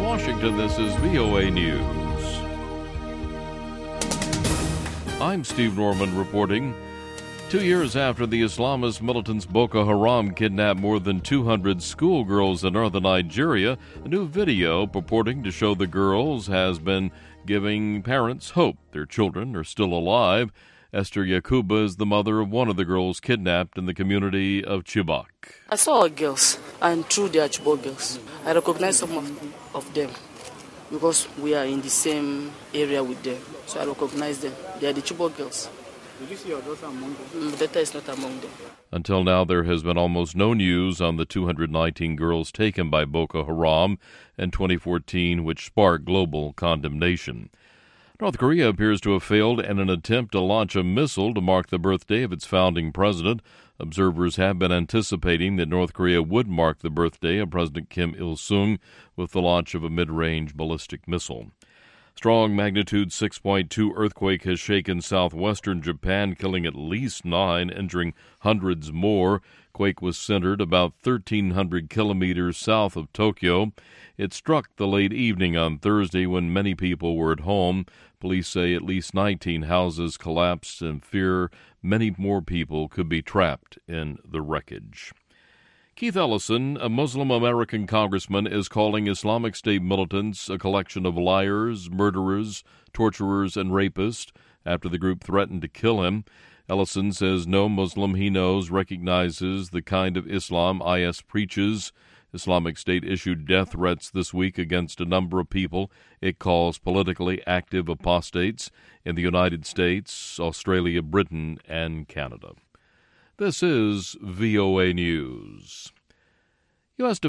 Washington, this is VOA News. I'm Steve Norman reporting. 2 years after the Islamist militants Boko Haram kidnapped more than 200 schoolgirls in northern Nigeria, a new video purporting to show the girls has been giving parents hope their children are still alive. Esther Yakuba is the mother of one of the girls kidnapped in the community of Chibok. I saw our girls, and through their Chibok girls, I recognize some of them because we are in the same area with them. So I recognize them. They are the Chibok girls. Did you see your daughter among them? Daughter is not among them. Until now, there has been almost no news on the 219 girls taken by Boko Haram in 2014, which sparked global condemnation. North Korea appears to have failed in an attempt to launch a missile to mark the birthday of its founding president. Observers have been anticipating that North Korea would mark the birthday of President Kim Il-sung with the launch of a mid-range ballistic missile. Strong magnitude 6.2 earthquake has shaken southwestern Japan, killing at least 9, injuring hundreds more. Quake was centered about 1,300 kilometers south of Tokyo. It struck the late evening on Thursday when many people were at home. Police say at least 19 houses collapsed and fear many more people could be trapped in the wreckage. Keith Ellison, a Muslim American congressman, is calling Islamic State militants a collection of liars, murderers, torturers, and rapists after the group threatened to kill him. Ellison says no Muslim he knows recognizes the kind of Islam IS preaches. Islamic State issued death threats this week against a number of people it calls politically active apostates in the United States, Australia, Britain, and Canada. This is VOA News. U.S.